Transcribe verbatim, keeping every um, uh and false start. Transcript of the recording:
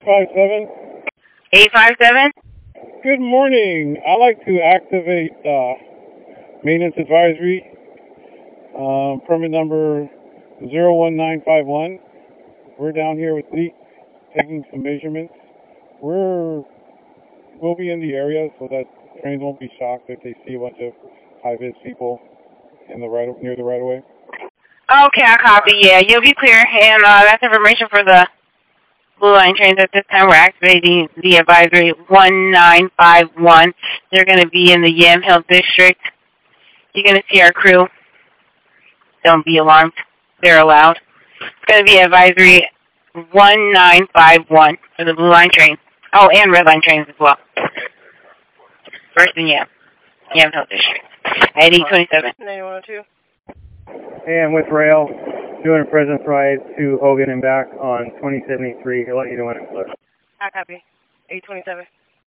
Five seven. eight five seven? Good morning. I'd like to activate uh, maintenance advisory. Um, permit number zero one nine five one. We're down here with Lee taking some measurements. We're we'll be in the area so that trains won't be shocked if they see a bunch of high-vis people in the right near the right of way. Okay, I copy. Yeah, you'll be clear. And uh, that's information for the Blue Line trains. At this time, we're activating the advisory one nine five one. They're going to be in the Yamhill district. You're going to see our crew. Don't be alarmed. They're allowed. It's going to be advisory one nine five one for the Blue Line train. Oh, and Red Line trains as well. First in Yam. Yamhill district. At eight twenty-seven. ninety-one oh two. And with rail, doing a President's Ride to Hogan and back on twenty seventy-three. He'll let you know when it's closed. I copy. eight twenty-seven.